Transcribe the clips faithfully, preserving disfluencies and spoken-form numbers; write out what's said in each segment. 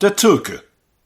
Der Türke.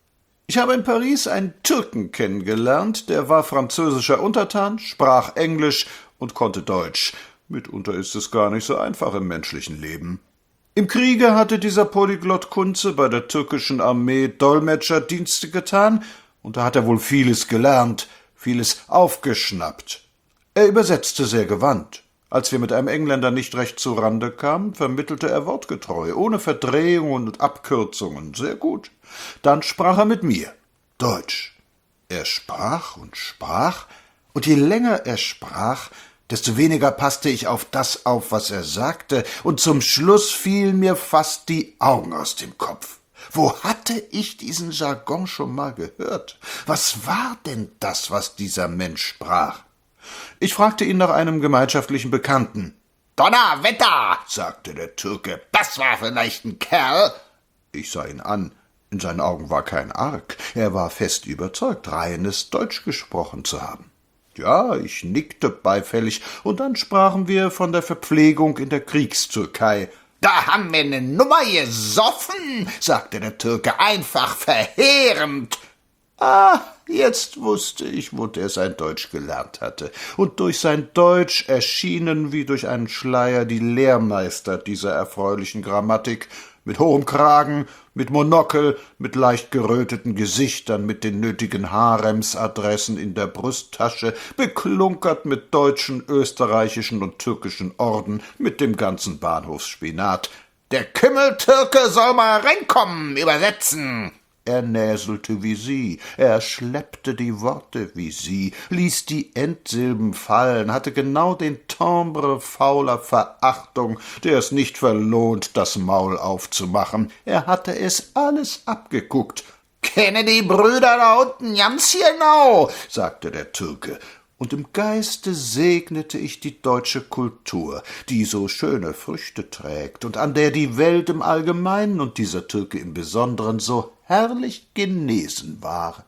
Ich habe in Paris einen Türken kennengelernt, der war französischer Untertan, sprach Englisch und konnte Deutsch. Mitunter ist es gar nicht so einfach im menschlichen Leben. Im Kriege hatte dieser Polyglott Kunze bei der türkischen Armee Dolmetscherdienste getan, und da hat er wohl vieles gelernt, vieles aufgeschnappt. Er übersetzte sehr gewandt. Als wir mit einem Engländer nicht recht zu Rande kamen, vermittelte er wortgetreu, ohne Verdrehungen und Abkürzungen, sehr gut. Dann sprach er mit mir Deutsch. Er sprach und sprach, und je länger er sprach, desto weniger passte ich auf das auf, was er sagte, und zum Schluss fielen mir fast die Augen aus dem Kopf. Wo hatte ich diesen Jargon schon mal gehört? Was war denn das, was dieser Mensch sprach? Ich fragte ihn nach einem gemeinschaftlichen Bekannten. »Donnerwetter«, sagte der Türke, »das war vielleicht ein Kerl.« Ich sah ihn an. In seinen Augen war kein Arg. Er war fest überzeugt, reines Deutsch gesprochen zu haben. Ja, ich nickte beifällig, und dann sprachen wir von der Verpflegung in der Kriegstürkei. »Da haben wir ne Nummer gesoffen«, sagte der Türke, »einfach verheerend.« Ah, jetzt wusste ich, wo der sein Deutsch gelernt hatte, und durch sein Deutsch erschienen wie durch einen Schleier die Lehrmeister dieser erfreulichen Grammatik, mit hohem Kragen, mit Monokel, mit leicht geröteten Gesichtern, mit den nötigen Haremsadressen in der Brusttasche, beklunkert mit deutschen, österreichischen und türkischen Orden, mit dem ganzen Bahnhofsspinat. »Der Kümmeltürke soll mal reinkommen, übersetzen!« Er näselte wie sie, er schleppte die Worte wie sie, ließ die Endsilben fallen, hatte genau den Timbre fauler Verachtung, der es nicht verlohnt, das Maul aufzumachen. Er hatte es alles abgeguckt. »Kenne die Brüder da unten ganz genau«, sagte der Türke. Und im Geiste segnete ich die deutsche Kultur, die so schöne Früchte trägt und an der die Welt im Allgemeinen und dieser Türke im Besonderen so herrlich genesen war.